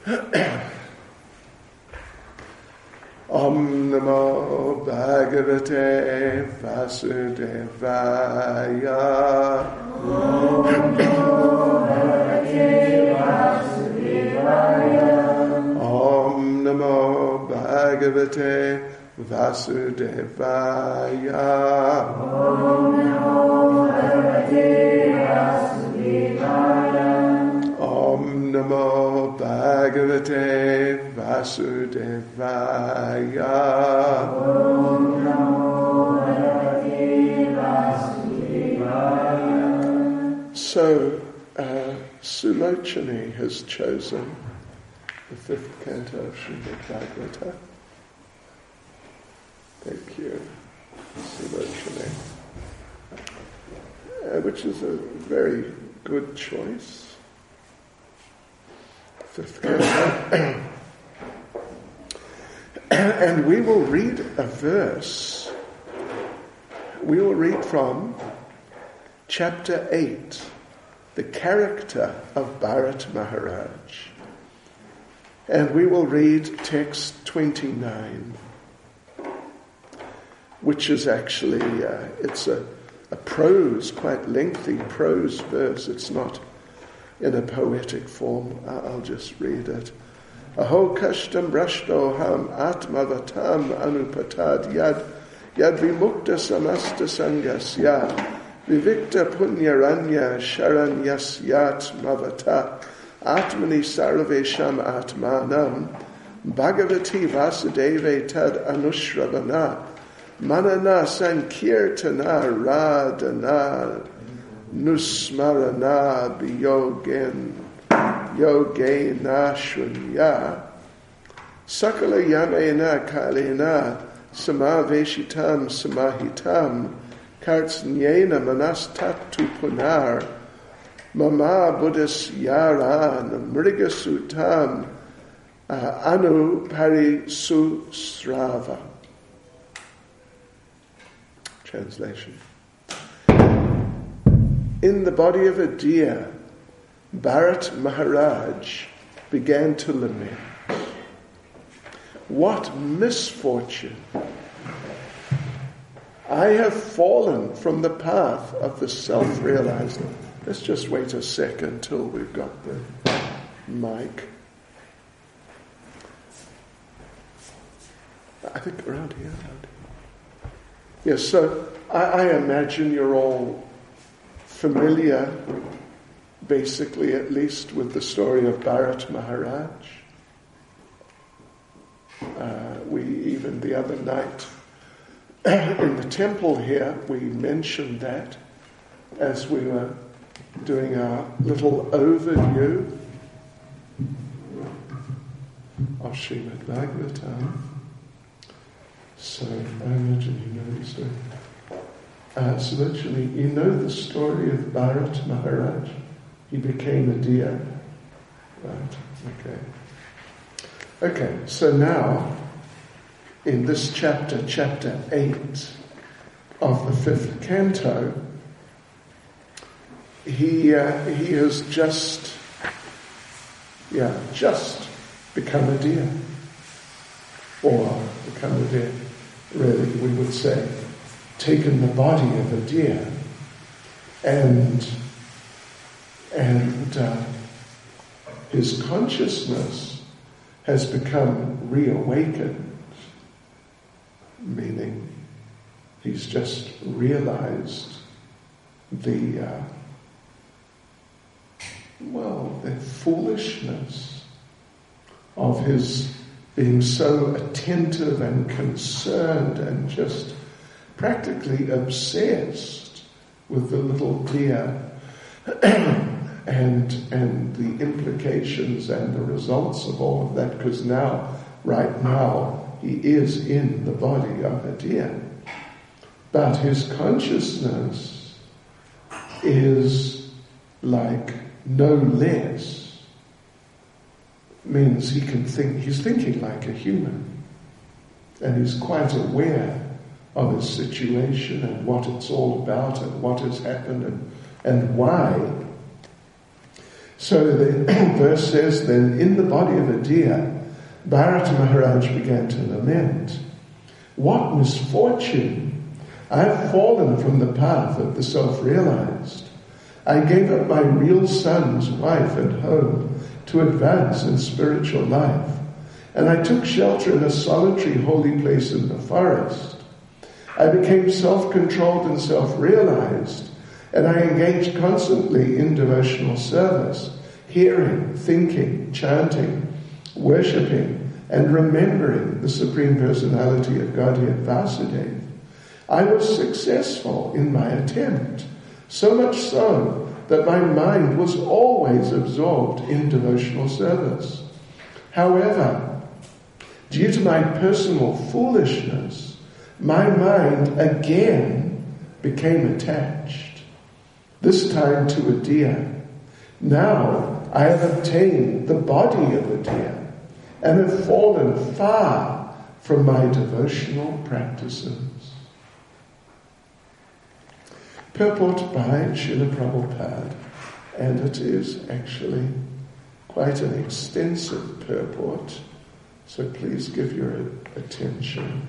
Om Namo Bhagavate Vasudevaya. Om Namo Bhagavate Vasudevaya. Om Namo Bhagavate Vasudevaya. Om Namo Bhagavate Vasudevaya. Om Namo Bhagavate Vasudevaya. Om Namo Bhagavate Vasudevaya. So, Sulochani has chosen the 5th canto of Srimad Bhagavata. Thank you, Sulochani. Which is a very good choice. 5th canto. And we will read a verse. We will read from chapter 8, the character of Bharat Maharaj. And we will read text 29, which is actually, it's a prose, quite lengthy prose verse. It's not in a poetic form. I'll just read it. Aho kashtam brashtoham atmavatam anupatad yad vimukta samasta sangasya vivikta punyaranya sharanyasyat mavata atmani sarvesham atmanam bhagavati vasudeve tad anushravana manana sankirtana radana nusmarana yogena shunya sakala yamena kalena samaveshitam samahitam kartsnyena manastatu punar mama buddhas yaran mrigasutam anu parisusrava. Translation. In the body of a deer, Bharat Maharaj began to lament. What misfortune! I have fallen from the path of the self-realized. Let's just wait a second till we've got the mic. I think around here. Yes, so I imagine you're all familiar, basically at least, with the story of Bharat Maharaj. We even the other night in the temple here, we mentioned that as we were doing our little overview of Srimad Bhagavatam. So I imagine you know the story. So actually, you know the story of Bharat Maharaj. He became a deer. Right, okay. Okay, so now, in this chapter 8 of the 5th canto, he has just become a deer. Or become a deer, really, we would say, taken the body of a deer and his consciousness has become reawakened, meaning he's just realized the foolishness of his being so attentive and concerned and just practically obsessed with the little deer and the implications and the results of all of that, because right now, he is in the body of a deer. But his consciousness is like no less, means he can think, he's thinking like a human, and he's quite aware of his situation and what it's all about and what has happened and why. So the verse says, then in the body of a deer, Bharat Maharaj began to lament. What misfortune! I have fallen from the path of the self-realized. I gave up my real son's wife and home to advance in spiritual life, and I took shelter in a solitary holy place in the forest. I became self-controlled and self-realized, and I engaged constantly in devotional service, hearing, thinking, chanting, worshipping, and remembering the Supreme Personality of Godhead Vasudeva. I was successful in my attempt, so much so that my mind was always absorbed in devotional service. However, due to my personal foolishness, my mind again became attached, this time to a deer. Now I have obtained the body of a deer and have fallen far from my devotional practices. Purport by Srila Prabhupada, and it is actually quite an extensive purport, so please give your attention.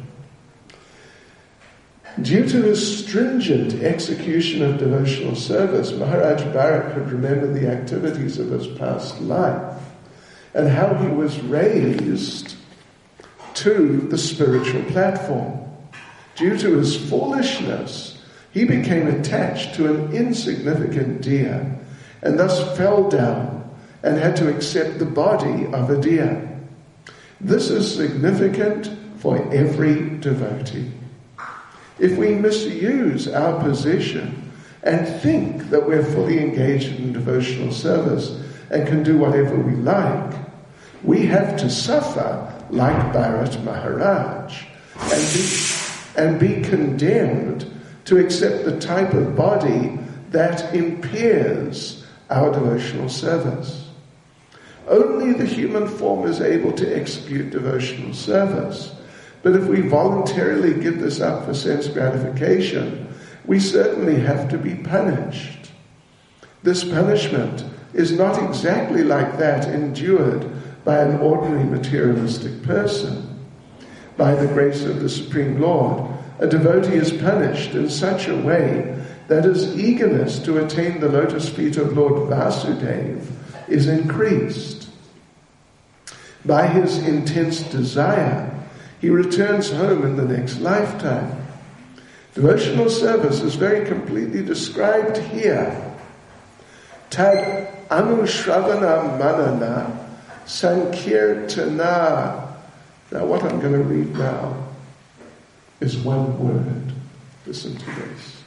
Due to his stringent execution of devotional service, Maharaj Bharat could remember the activities of his past life and how he was raised to the spiritual platform. Due to his foolishness, he became attached to an insignificant deer and thus fell down and had to accept the body of a deer. This is significant for every devotee. If we misuse our position and think that we're fully engaged in devotional service and can do whatever we like, we have to suffer like Bharat Maharaj and be condemned to accept the type of body that impairs our devotional service. Only the human form is able to execute devotional service. But if we voluntarily give this up for sense gratification, we certainly have to be punished. This punishment is not exactly like that endured by an ordinary materialistic person. By the grace of the Supreme Lord, a devotee is punished in such a way that his eagerness to attain the lotus feet of Lord Vasudeva is increased. By his intense desire, he returns home in the next lifetime. Devotional service is very completely described here. Tad anushravana manana sankirtana. Now what I'm going to read now is one word. Listen to this.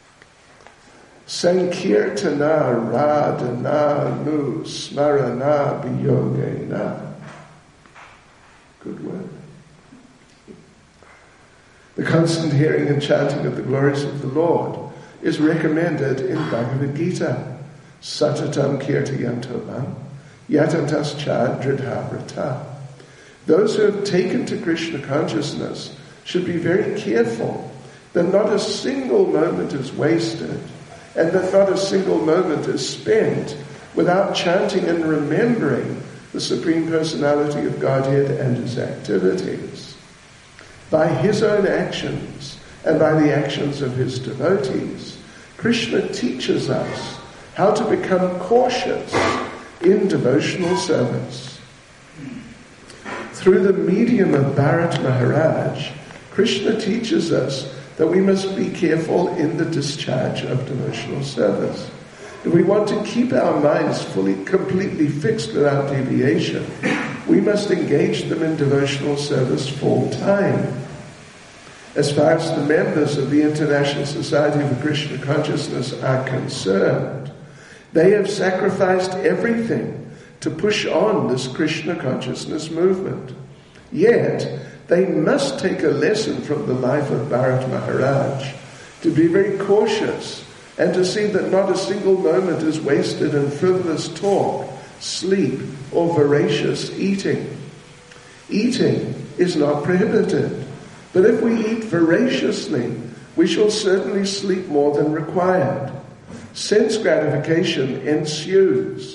Sankirtana radhana nu smarana biyogena. Good word. The constant hearing and chanting of the glories of the Lord is recommended in Bhagavad Gita. Satatam kirtayanto mam yatantas cha dridhavrata. Those who have taken to Krishna consciousness should be very careful that not a single moment is wasted and that not a single moment is spent without chanting and remembering the Supreme Personality of Godhead and his activities. By his own actions and by the actions of his devotees, Krishna teaches us how to become cautious in devotional service. Through the medium of Bharat Maharaj, Krishna teaches us that we must be careful in the discharge of devotional service. If we want to keep our minds completely fixed without deviation, we must engage them in devotional service full time. As far as the members of the International Society for Krishna Consciousness are concerned, they have sacrificed everything to push on this Krishna consciousness movement. Yet, they must take a lesson from the life of Bharat Maharaj to be very cautious and to see that not a single moment is wasted in frivolous talk, sleep, or voracious eating. Eating is not prohibited, but if we eat voraciously, we shall certainly sleep more than required. Sense gratification ensues,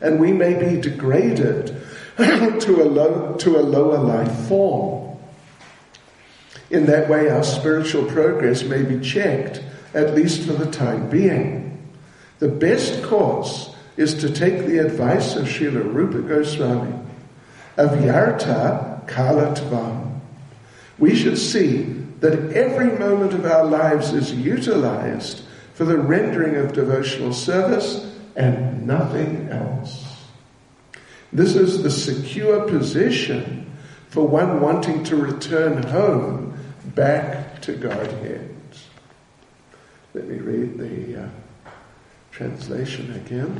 and we may be degraded to a lower life form. In that way, our spiritual progress may be checked, at least for the time being. The best course is to take the advice of Srila Rupa Goswami, avyartha kalatvam. We should see that every moment of our lives is utilized for the rendering of devotional service and nothing else. This is the secure position for one wanting to return home back to Godhead. Let me read the translation again.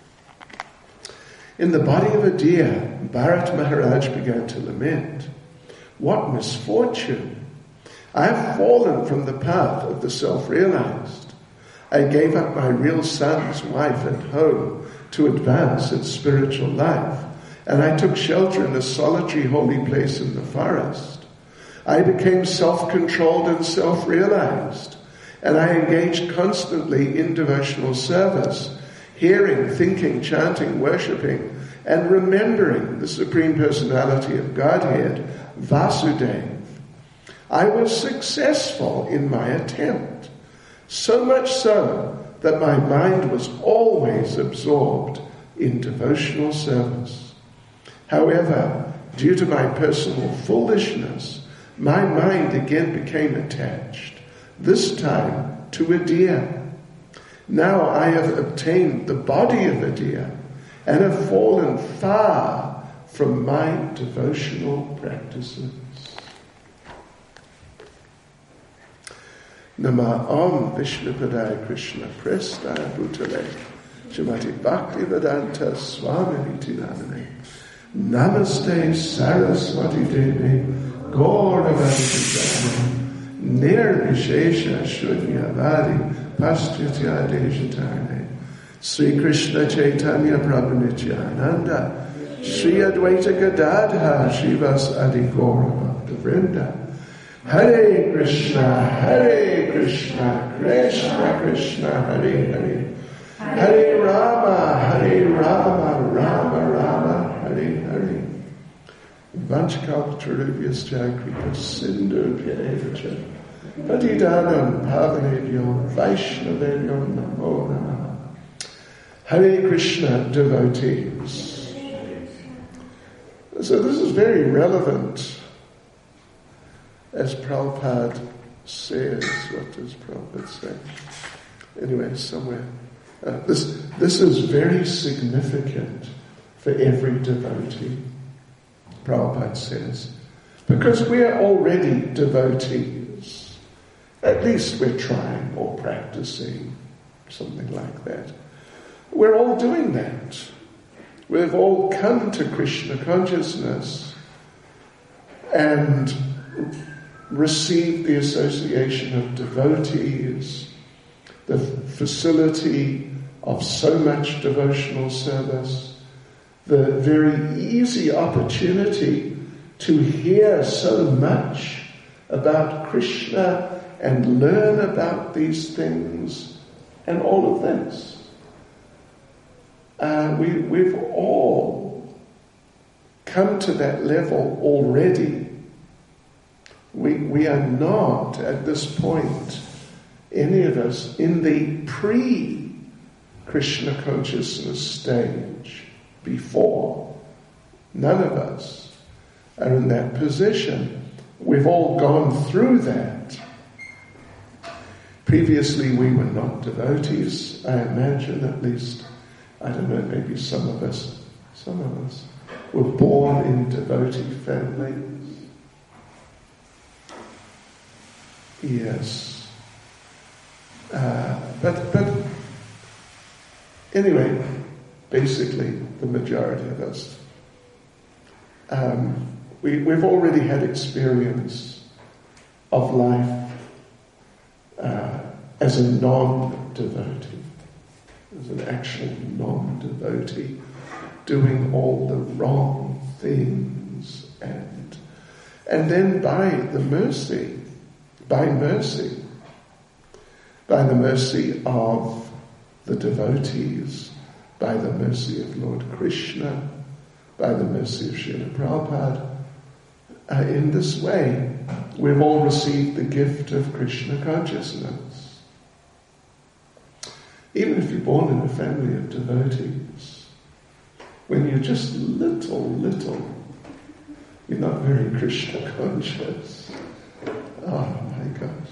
In the body of a deer, Bharat Maharaj began to lament. What misfortune! I have fallen from the path of the self-realized. I gave up my real son's wife and home to advance its spiritual life, and I took shelter in a solitary holy place in the forest. I became self-controlled and self-realized, and I engaged constantly in devotional service, hearing, thinking, chanting, worshipping, and remembering the Supreme Personality of Godhead, Vasudeva. I was successful in my attempt, so much so that my mind was always absorbed in devotional service. However, due to my personal foolishness, my mind again became attached, this time to a deer. Now I have obtained the body of a deer and have fallen far from my devotional practices. Nama Om Vishnupadaya Krishna Prestaya Bhutale Srimati Bhaktivedanta Swamiti Namane Namaste Saraswati Devi Gauravati Nirvishesha Shunyavadi Paschatya Deshatarne Sri Krishna Chaitanya Prabhu Nityananda Sri Advaita Gadadha Shivas Adi Gaura Bhakta Vrinda Hare Krishna, Krishna Krishna, Hare Hare, Hare Rama, Rama Rama, Hare Hare. Vanchkalpatarubhyascha kripa sindhubhya eva cha patidanam pavanebhyo vaishnavebhyo namo namaha. Hare Krishna, devotees. So this is very relevant. As Prabhupada says, what does Prabhupada say? Anyway, somewhere. This is very significant for every devotee, Prabhupada says, because we are already devotees. At least we're trying or practicing, something like that. We're all doing that. We've all come to Krishna consciousness and received the association of devotees, the facility of so much devotional service, the very easy opportunity to hear so much about Krishna and learn about these things and all of this. We've all come to that level already. We are not, at this point, any of us, in the pre-Krishna consciousness stage before. None of us are in that position. We've all gone through that. Previously we were not devotees, I imagine, at least. I don't know, maybe some of us were born in devotee families. Yes. But anyway, basically the majority of us, we've already had experience of life as a non-devotee, as an actual non-devotee, doing all the wrong things, and then by the mercy of the devotees, by the mercy of Lord Krishna, by the mercy of Srila Prabhupada. In this way, we've all received the gift of Krishna consciousness. Even if you're born in a family of devotees, when you're just little, you're not very Krishna conscious. Oh my gosh.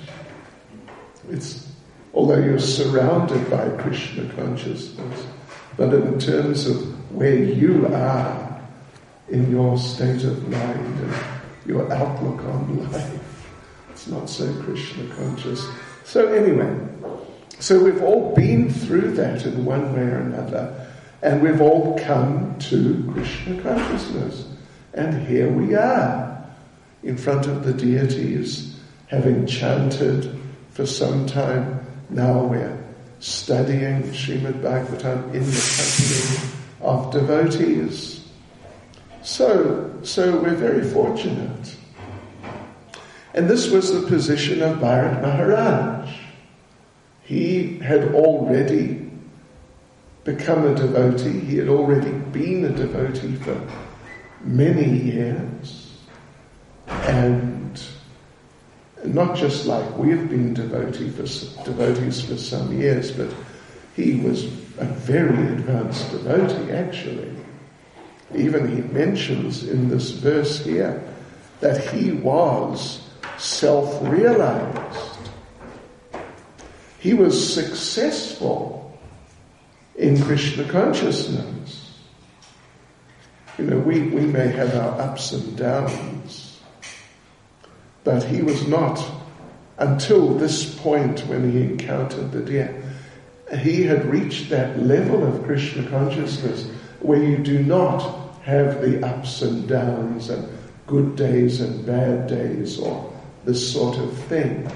Although you're surrounded by Krishna consciousness, but in terms of where you are in your state of mind and your outlook on life, it's not so Krishna conscious. So anyway, so we've all been through that in one way or another, and we've all come to Krishna consciousness. And here we are, in front of the deities, having chanted for some time. Now we're studying Srimad Bhagavatam in the company of devotees. So we're very fortunate. And this was the position of Bharat Maharaj. He had already become a devotee. He had already been a devotee for many years. And not just like we've been devotees for some years, but he was a very advanced devotee, actually. Even he mentions in this verse here that he was self-realized. He was successful in Krishna consciousness. We may have our ups and downs, but he was not, until this point when he encountered the deer, he had reached that level of Krishna consciousness where you do not have the ups and downs and good days and bad days or this sort of thing.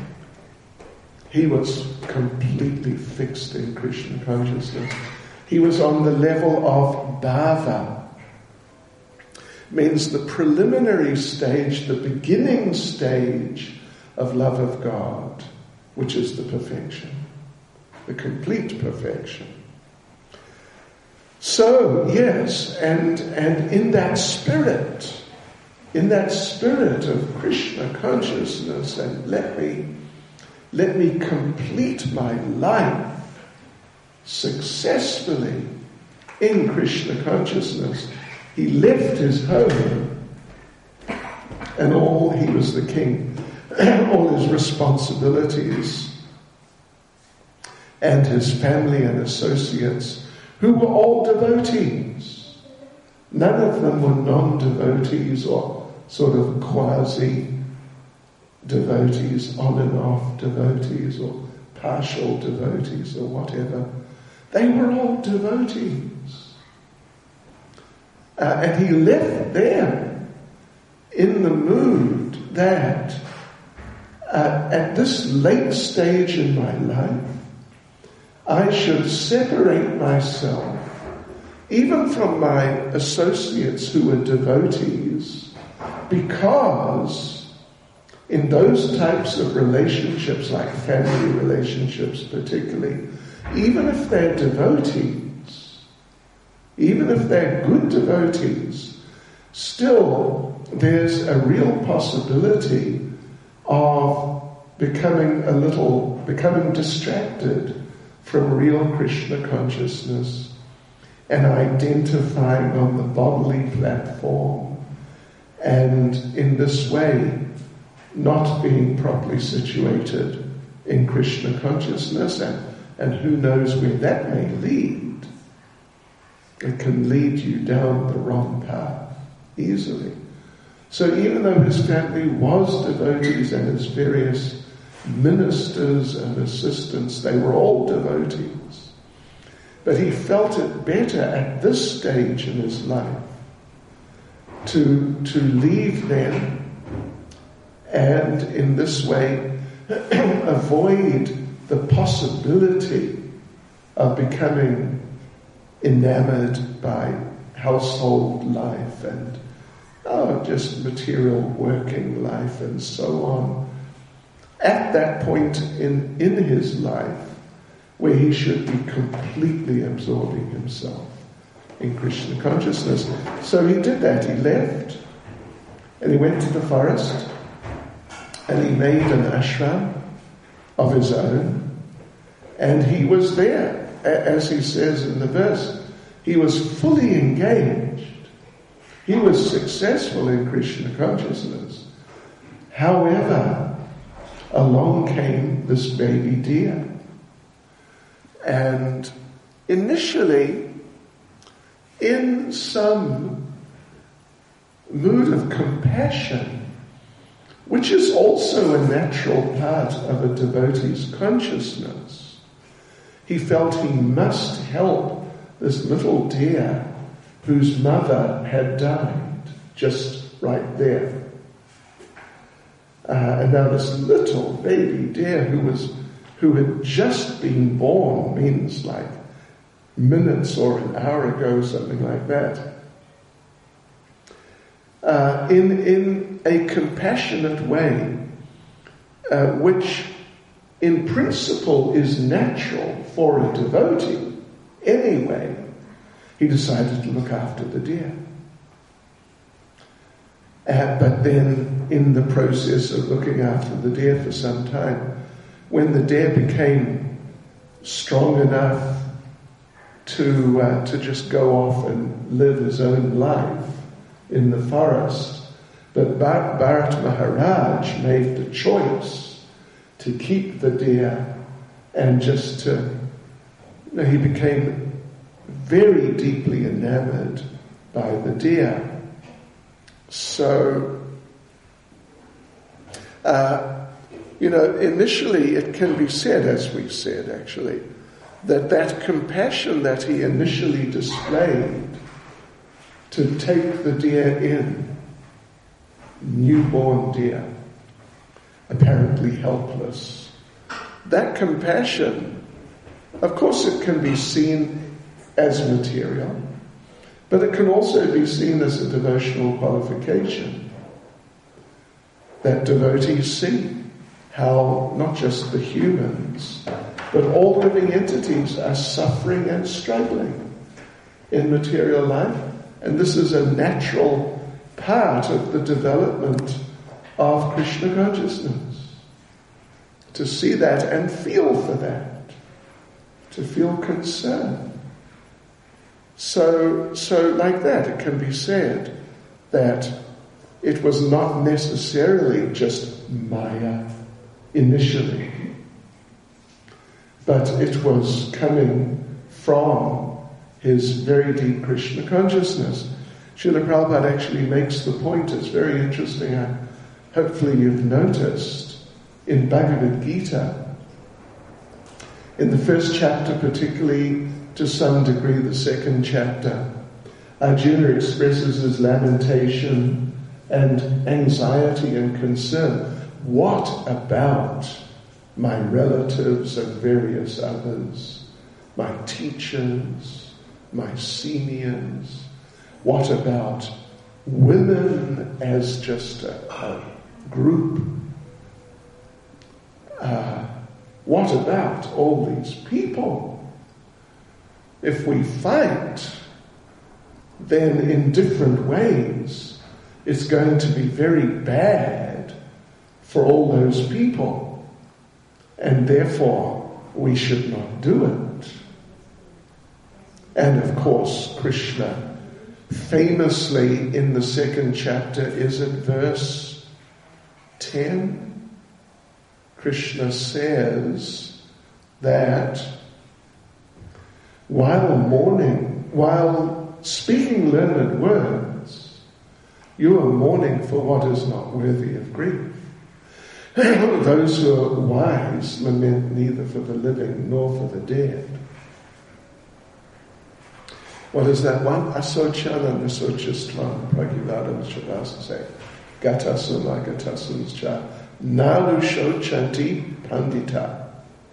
He was completely fixed in Krishna consciousness. He was on the level of bhava. Means the preliminary stage, the beginning stage of love of God, which is the perfection, the complete perfection. So, yes, and in that spirit of Krishna consciousness, and let me complete my life successfully in Krishna consciousness. He left his home and he was the king, all his responsibilities, and his family and associates, who were all devotees. None of them were non-devotees or sort of quasi-devotees, on and off devotees or partial devotees or whatever. They were all devotees. And he left them in the mood that at this late stage in my life, I should separate myself even from my associates who were devotees, because in those types of relationships, like family relationships particularly, even if they're devotees, even if they're good devotees, still there's a real possibility of becoming distracted from real Krishna consciousness and identifying on the bodily platform, and in this way not being properly situated in Krishna consciousness, and who knows where that may lead. It can lead you down the wrong path easily. So even though his family was devotees and his various ministers and assistants, they were all devotees. But he felt it better at this stage in his life to leave them and in this way avoid the possibility of becoming enamored by household life and just material working life and so on. At that point in his life, where he should be completely absorbing himself in Krishna consciousness. So he did that. He left and he went to the forest and he made an ashram of his own, and he was there, as he says in the verse, he was fully engaged. He was successful in Krishna consciousness. However, along came this baby deer. And initially, in some mood of compassion, which is also a natural part of a devotee's consciousness, he felt he must help this little deer whose mother had died just right there. And now this little baby deer who had just been born, means like minutes or an hour ago, something like that, in a compassionate way, which in principle is natural for a devotee anyway, he decided to look after the deer. But then, in the process of looking after the deer for some time, when the deer became strong enough to just go off and live his own life in the forest, but Bharat Maharaj made the choice to keep the deer and just to, he became very deeply enamored by the deer. So, initially it can be said, as we said actually, that compassion that he initially displayed to take the deer in, newborn deer, apparently helpless, that compassion, of course it can be seen as material, but it can also be seen as a devotional qualification. That devotees see how not just the humans, but all living entities are suffering and struggling in material life. And this is a natural part of the development of Krishna consciousness. To see that and feel for that. To feel concern. So like that, it can be said that it was not necessarily just Maya initially, but it was coming from his very deep Krishna consciousness. Srila Prabhupada actually makes the point, it's very interesting, hopefully you've noticed, in Bhagavad Gita, in the first chapter particularly, to some degree the second chapter, Arjuna expresses his lamentation and anxiety and concern. What about my relatives and various others, my teachers, my seniors? What about women as just a group? What about all these people? If we fight, then in different ways, it's going to be very bad for all those people. And therefore, we should not do it. And of course, Krishna famously in the second chapter, is it verse 10? Krishna says that while speaking learned words, you are mourning for what is not worthy of grief. Those who are wise lament neither for the living nor for the dead. What is that one? Asocana nasochistvam pragyavadam shavasa say. Gatasuna gatasums cha. Nalu shochanti pandita.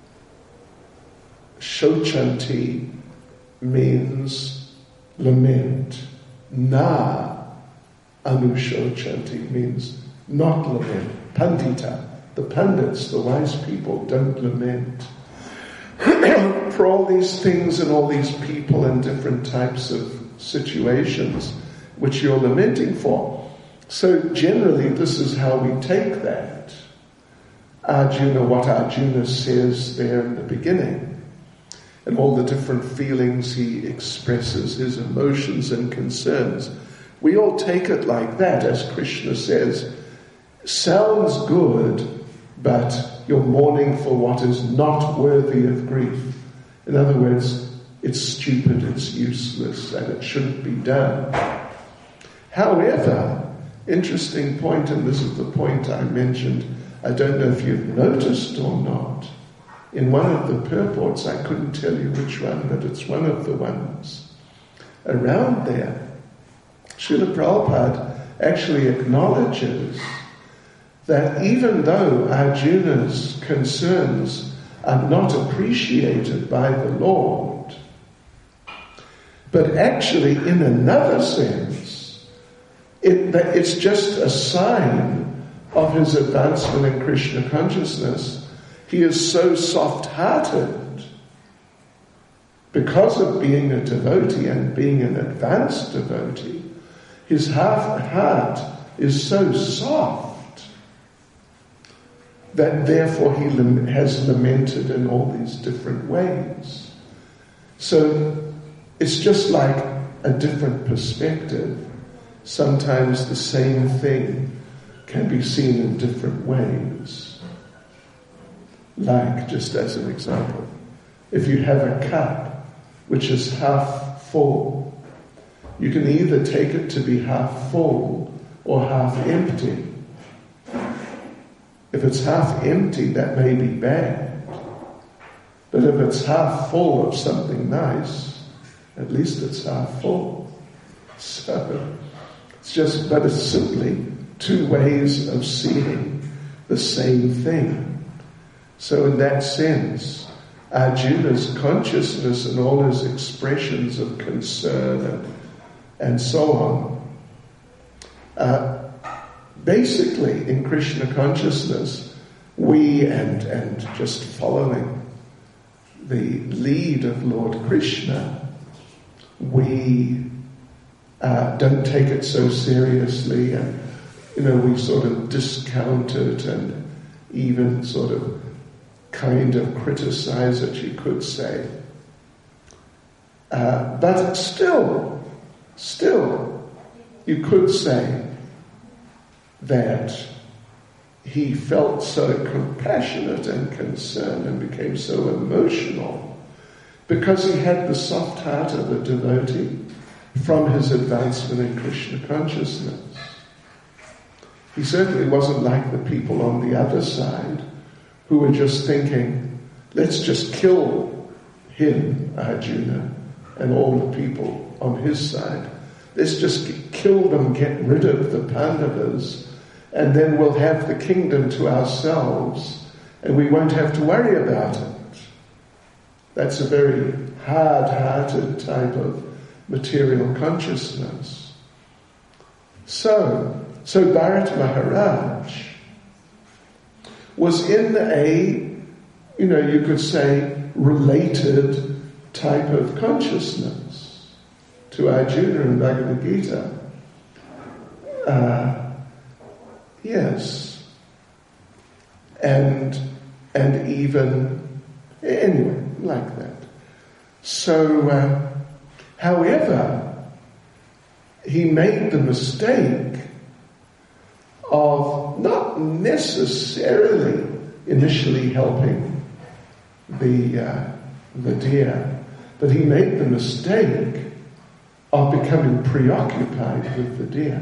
Shochanti means lament. Na anushochanti means not lament. Pandita, the pundits, the wise people, don't lament. for all these things and all these people and different types of situations which you're lamenting for. So generally this is how we take that. Arjuna, what Arjuna says there in the beginning, and all the different feelings he expresses, his emotions and concerns. We all take it like that, as Krishna says. Sounds good, but you're mourning for what is not worthy of grief. In other words, it's stupid, it's useless, and it shouldn't be done. However, interesting point, and this is the point I mentioned, I don't know if you've noticed or not, in one of the purports, I couldn't tell you which one, but it's one of the ones around there, Srila Prabhupada actually acknowledges that even though Arjuna's concerns are not appreciated by the Lord, but actually in another sense, it's just a sign of his advancement in Krishna consciousness. He is so soft-hearted because of being a devotee and being an advanced devotee. His heart is so soft that therefore he has lamented in all these different ways. So it's just like a different perspective. Sometimes the same thing can be seen in different ways. Like, just as an example, if you have a cup which is half full, you can either take it to be half full or half empty. If it's half empty, that may be bad. But if it's half full of something nice, at least it's half full. So it's simply two ways of seeing the same thing. So in that sense, Arjuna's consciousness and all his expressions of concern and so on, basically in Krishna consciousness, we, and just following the lead of Lord Krishna, we don't take it so seriously, and we sort of discount it and even sort of kind of criticize it, you could say. But still, you could say that he felt so compassionate and concerned and became so emotional because he had the soft heart of a devotee from his advancement in Krishna consciousness. He certainly wasn't like the people on the other side who were just thinking, let's just kill him, Arjuna, and all the people on his side. Let's just kill them, get rid of the Pandavas, and then we'll have the kingdom to ourselves, and we won't have to worry about it. That's a very hard-hearted type of material consciousness. So Bharat Maharaj was in a, you could say, related type of consciousness to Arjuna in Bhagavad Gita. Yes. And even, anyway, like that. So, however, he made the mistake of not necessarily initially helping the deer, but he made the mistake of becoming preoccupied with the deer.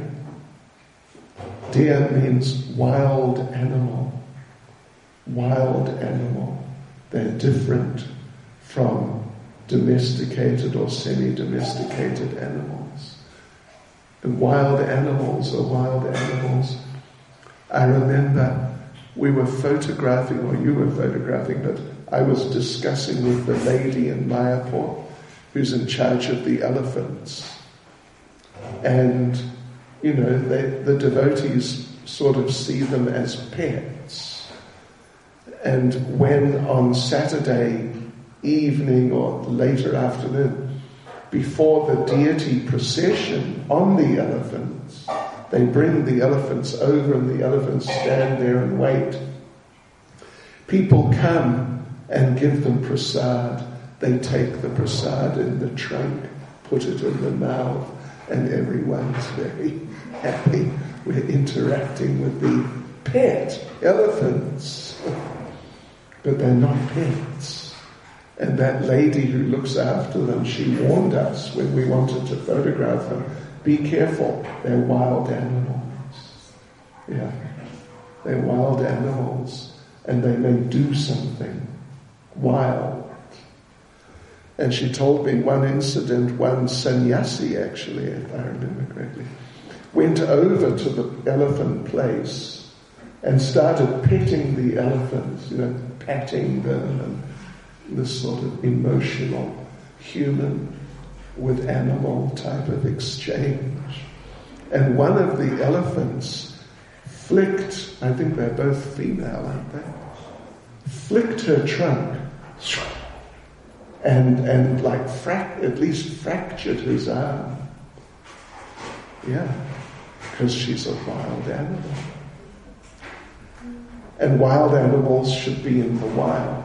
Deer means wild animal. Wild animal. They're different from domesticated or semi-domesticated animals. And wild animals are wild animals. I remember we were photographing, or you were photographing, but I was discussing with the lady in Mayapur who's in charge of the elephants. And, the devotees sort of see them as pets. And when on Saturday evening or later afternoon, before the deity procession on the elephants, they bring the elephants over and the elephants stand there and wait. People come and give them prasad. They take the prasad in the trunk, put it in the mouth, and everyone's very happy. We're interacting with the pet elephants. But they're not pets. And that lady who looks after them, she warned us when we wanted to photograph them, be careful, they're wild animals. Yeah, they're wild animals, and they may do something wild. And she told me one incident, one sannyasi actually, if I remember correctly, went over to the elephant place and started petting the elephants, patting them, and this sort of emotional, human with animal type of exchange. And one of the elephants flicked, I think they're both female, aren't they? Flicked her trunk and at least fractured his arm. Yeah, because she's a wild animal. And wild animals should be in the wild.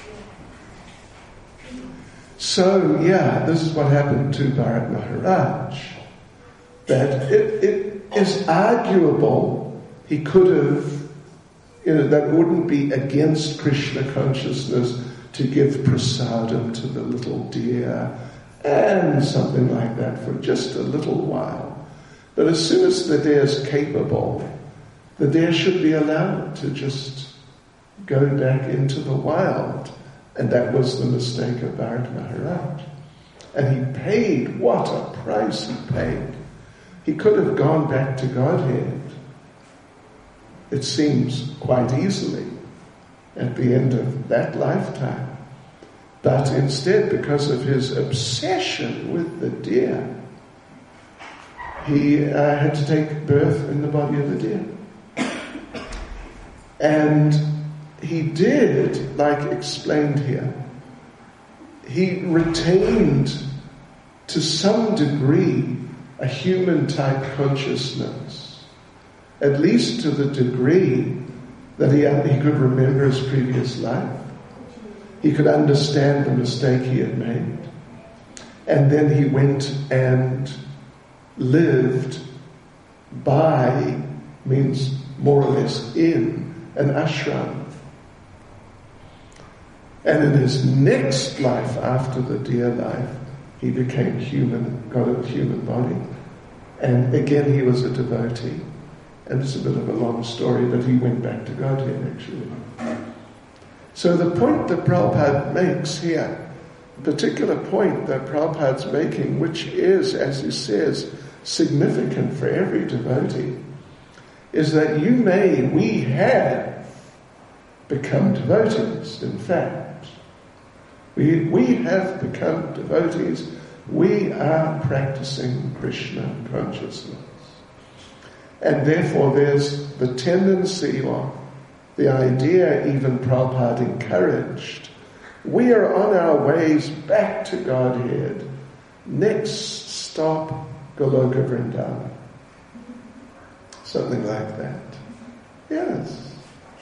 So, yeah, this is what happened to Bharat Maharaj. That it is arguable he could have, that wouldn't be against Krishna consciousness to give prasadam to the little deer and something like that for just a little while. But as soon as the deer is capable, the deer should be allowed to just go back into the wild. And that was the mistake of Bharat Maharaj. And he paid, what a price he paid. He could have gone back to Godhead, it seems, quite easily at the end of that lifetime. But instead, because of his obsession with the deer, he had to take birth in the body of the deer. And he did, like explained here, he retained to some degree a human type consciousness, at least to the degree that he could remember his previous life. He could understand the mistake he had made. And then he went and lived by, means more or less in, an ashram. And in his next life, after the deer life, he became human, got a human body. And again, he was a devotee. And it's a bit of a long story, but he went back to Godhead, actually. So the point that Prabhupada makes here, the particular point that Prabhupada's making, which is, as he says, significant for every devotee, is that we have become devotees, in fact. We have become devotees. We are practicing Krishna consciousness. And therefore there's the tendency, or the idea even Prabhupada encouraged, we are on our ways back to Godhead. Next stop, Goloka Vrindavan. Something like that. Yes.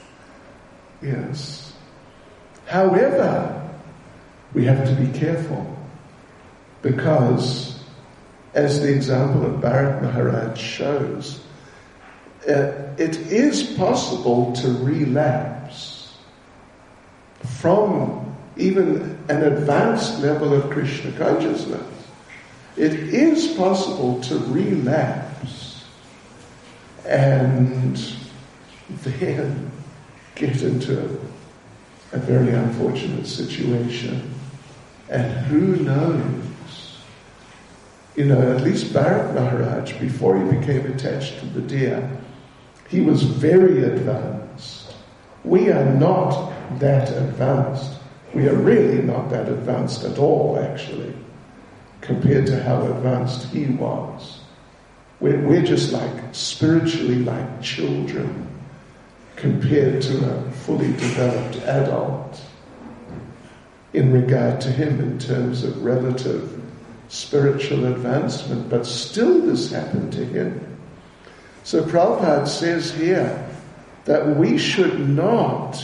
Yes. However, we have to be careful, because, as the example of Bharat Maharaj shows, it is possible to relapse from even an advanced level of Krishna consciousness. It is possible to relapse and then get into a very unfortunate situation. And who knows? At least Bharat Maharaj, before he became attached to the deer, he was very advanced. We are not that advanced. We are really not that advanced at all, actually, compared to how advanced he was. We're just spiritually like children compared to a fully developed adult. in regard to him in terms of relative spiritual advancement, but still this happened to him. So Prabhupada says here that we should not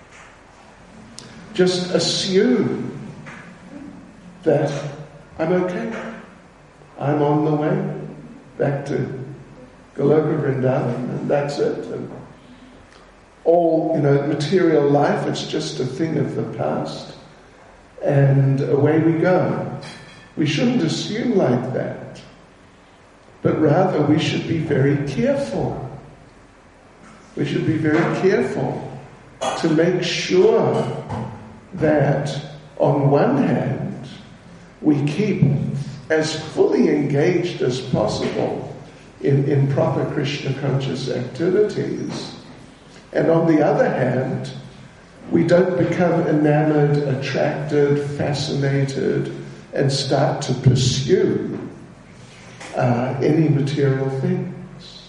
just assume that I'm okay, I'm on the way back to Goloka Vrindavan, and that's it. And all, material life, it's just a thing of the past, and away we go. We shouldn't assume like that, but rather we should be very careful. We should be very careful to make sure that on one hand we keep as fully engaged as possible in proper Krishna conscious activities, and on the other hand we don't become enamored, attracted, fascinated, and start to pursue any material things,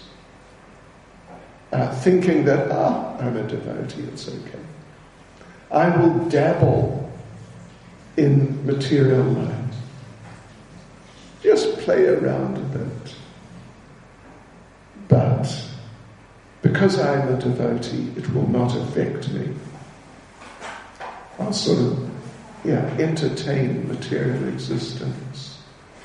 thinking that, I'm a devotee, it's okay. I will dabble in material life. Just play around a bit. But because I'm a devotee, it will not affect me. I'll sort of, entertain material existence.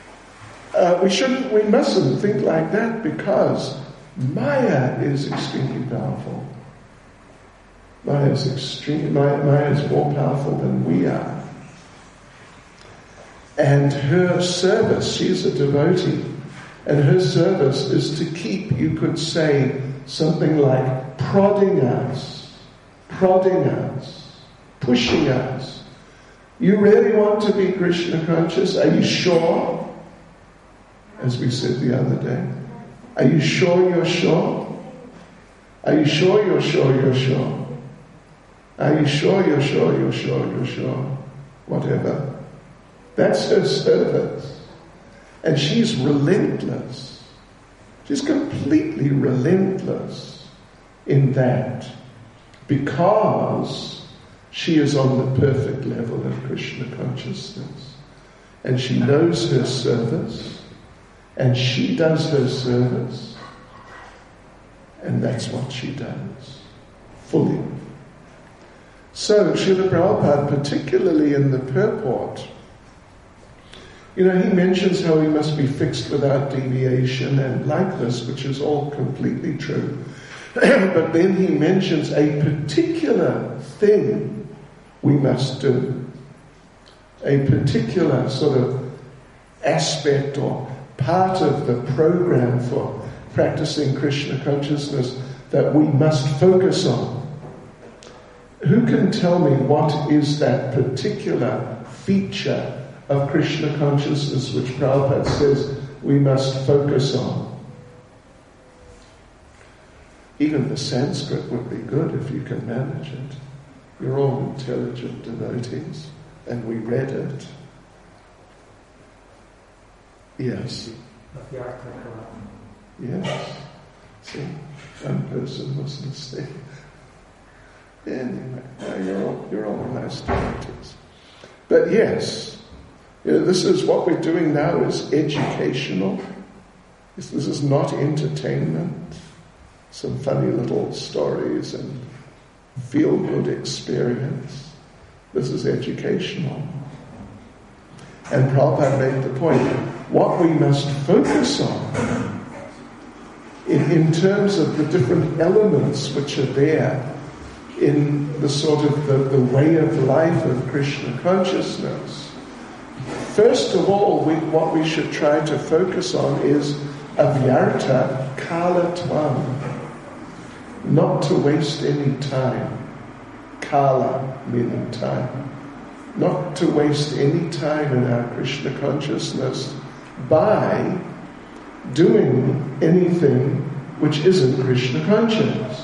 We mustn't think like that, because Maya is extremely powerful. Maya is more powerful than we are. And her service, she's a devotee, and her service is to keep, you could say, something like prodding us, pushing us. You really want to be Krishna conscious? Are you sure? As we said the other day. Are you sure you're sure? Are you sure you're sure you're sure? Are you sure you're sure you're sure you're sure? Whatever. That's her service. And she's relentless. She's completely relentless in that, because she is on the perfect level of Krishna consciousness. And she knows her service, and she does her service, and that's what she does, fully. So, Srila Prabhupada, particularly in the purport, he mentions how we must be fixed without deviation and like this, which is all completely true. But then he mentions a particular thing we must do, a particular sort of aspect or part of the program for practicing Krishna consciousness that we must focus on. Who can tell me what is that particular feature of Krishna consciousness which Prabhupada says we must focus on? Even the Sanskrit would be good if you can manage it. You're all intelligent devotees, and we read it. Yes. Yes. See, one person was listening. Anyway, you're all nice devotees. But yes, this is what we're doing now is educational. This is not entertainment. Some funny little stories and feel-good experience. This is educational. And Prabhupada made the point, what we must focus on in terms of the different elements which are there in the sort of the way of life of Krishna consciousness. First of all, what we should try to focus on is avyarta kalatvam, not to waste any time. Kala meaning time. Not to waste any time in our Krishna consciousness by doing anything which isn't Krishna conscious.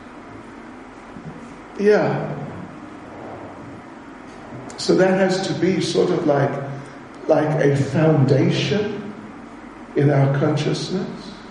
Yeah. So that has to be sort of like a foundation in our consciousness.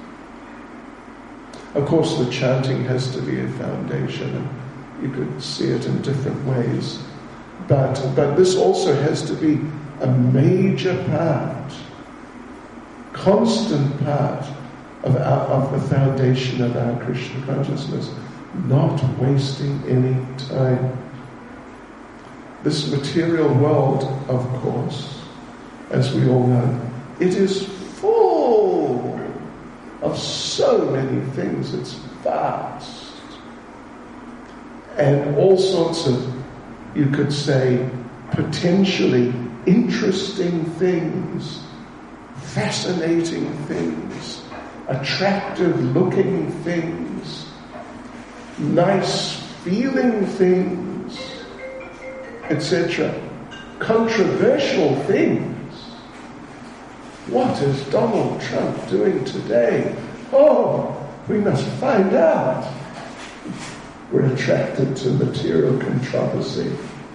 Of course, the chanting has to be a foundation, and you could see it in different ways. But this also has to be a major part, constant part of the foundation of our Krishna consciousness, not wasting any time. This material world, of course, as we all know, it is full of so many things. It's vast. And all sorts of, you could say, potentially interesting things, fascinating things, attractive looking things, nice feeling things, etc. Controversial things. What is Donald Trump doing today? Oh, we must find out. We're attracted to material controversy.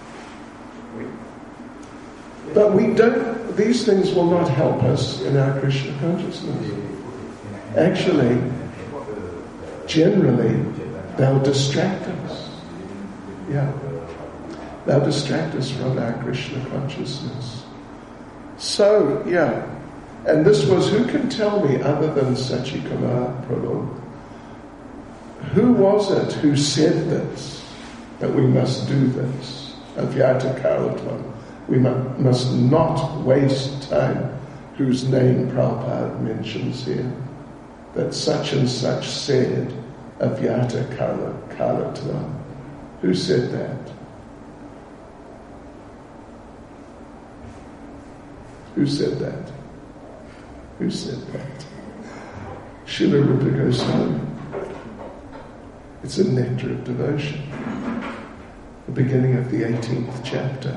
But these things will not help us in our Krishna consciousness. Actually, generally, they'll distract us. Yeah. They'll distract us from our Krishna consciousness. So, yeah. And this was, who can tell me other than Sachikumar Prabhu? Who was it who said this, that we must do this? Avyata Kalatvam. We must not waste time, whose name Prabhupada mentions here, that such and such said, Avyata Kalatvam. Who said that? Who said that? Who said that? Srila Rupa Goswami. It's a nectar of devotion. The beginning of the 18th chapter.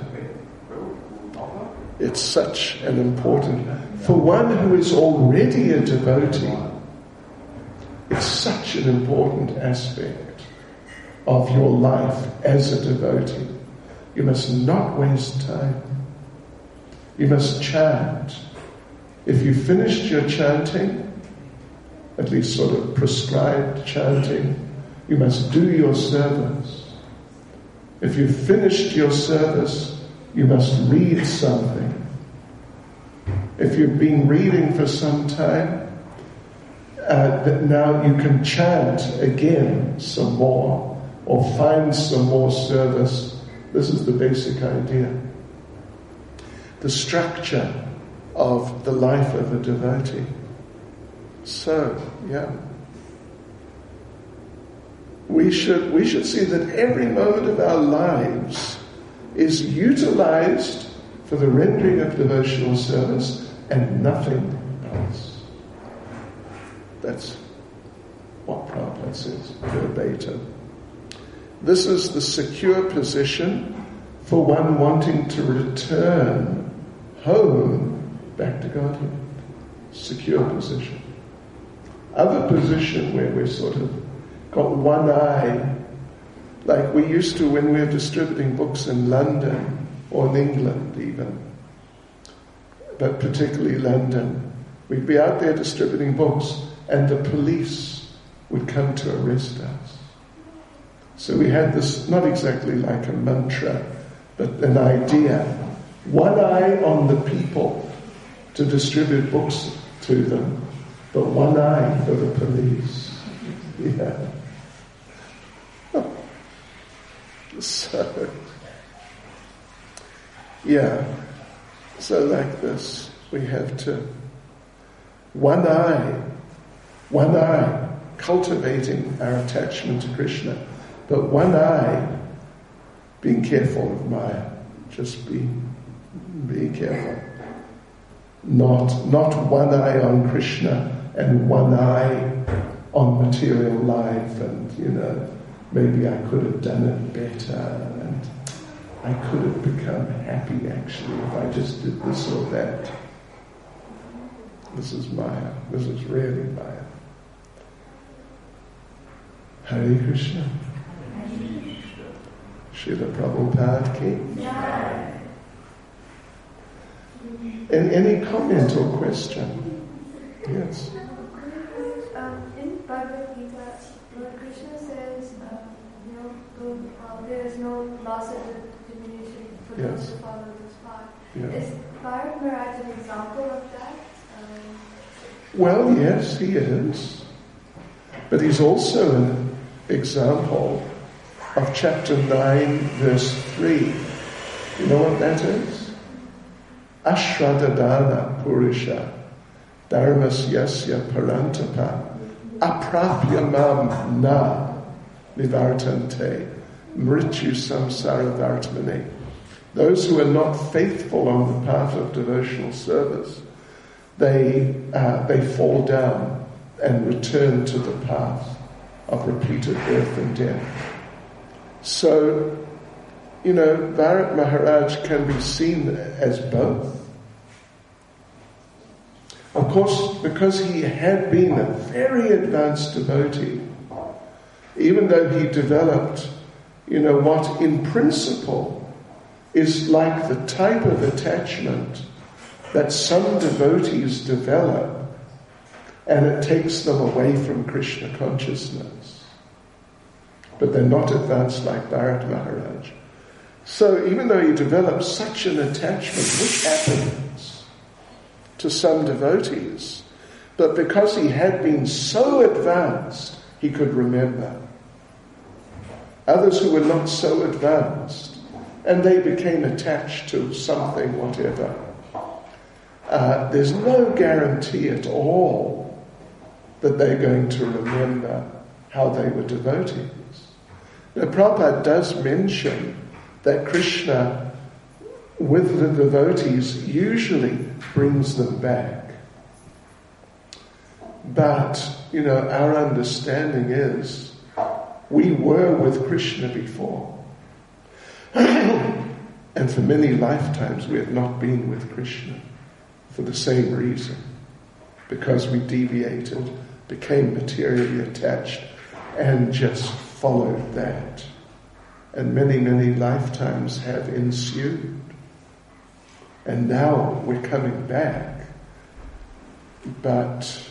It's such an important, for one who is already a devotee, it's such an important aspect of your life as a devotee. You must not waste time. You must chant. If you finished your chanting, at least sort of prescribed chanting, you must do your service. If you've finished your service, you must read something. If you've been reading for some time, now you can chant again some more or find some more service. This is the basic idea. The structure of the life of a devotee. So, yeah. We should see that every moment of our lives is utilized for the rendering of devotional service and nothing else. That's what Prabhupada says, verbatim. This is the secure position for one wanting to return home back to Godhead. Secure position. Other position where we're sort of got one eye, like we used to when we were distributing books in London or in England even, but particularly London. We'd be out there distributing books and the police would come to arrest us. So we had this, not exactly like a mantra, but an idea. One eye on the people to distribute books to them, but one eye for the police. Yeah. So, yeah. So like this, we have to, one eye, cultivating our attachment to Krishna, but one eye, being careful of Maya. Just be careful. Not one eye on Krishna and one eye on material life, and maybe I could have done it better, and I could have become happy actually if I just did this or that. This is Maya. This is really Maya. Hare Krishna. Srila Prabhupada ki. And any comment or question? Yes. In Bhagavad Gita, Lord Krishna says, there is no loss of the diminution Yes. to follow this path. Yeah. Is Bharat Maharaj an example of that? Well, yes, he is. But he's also an example of chapter 9, verse 3. You know what that is? Ashradadana Purusha Dharmas Yasya Parantapa Aprapyamam Na Nivartante Mrityu Samsara Vartmane. Those who are not faithful on the path of devotional service, they fall down and return to the path of repeated birth and death. So, Bharat Maharaj can be seen as both. Of course, because he had been a very advanced devotee, even though he developed, what in principle is like the type of attachment that some devotees develop, and it takes them away from Krishna consciousness. But they're not advanced like Bharat Maharaj. So even though he develops such an attachment, which happens to some devotees, but because he had been so advanced, he could remember. Others who were not so advanced, and they became attached to something, whatever. There's no guarantee at all that they're going to remember how they were devotees. Now, Prabhupada does mention that Krishna, with the devotees, usually brings them back. But, our understanding is we were with Krishna before. And for many lifetimes we have not been with Krishna for the same reason. Because we deviated, became materially attached, and just followed that. And many, many lifetimes have ensued. And now we're coming back. But,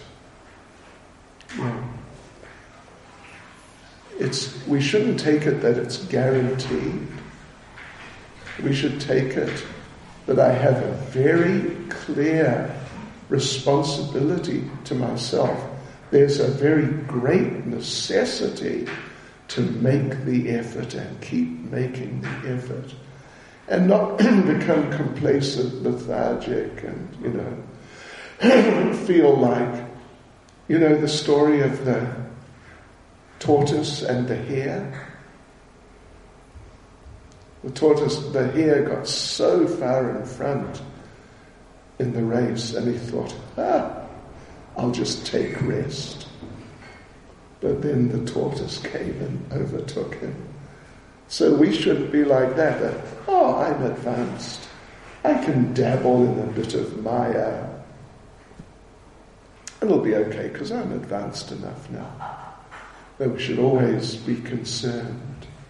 we shouldn't take it that it's guaranteed. We should take it that I have a very clear responsibility to myself. There's a very great necessity to make the effort and keep making the effort, and not become complacent, lethargic, and feel like, the story of the tortoise and the hare. The hare got so far in front in the race, and he thought, I'll just take rest. But then the tortoise came and overtook him. So we shouldn't be like that, I'm advanced. I can dabble in a bit of Maya. It'll be okay because I'm advanced enough now. But we should always be concerned.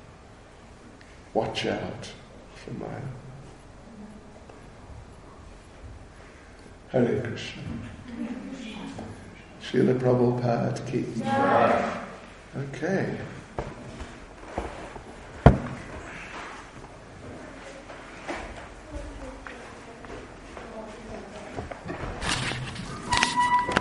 Watch out for Maya. Hare Krishna. Srila Prabhupada ki. Okay.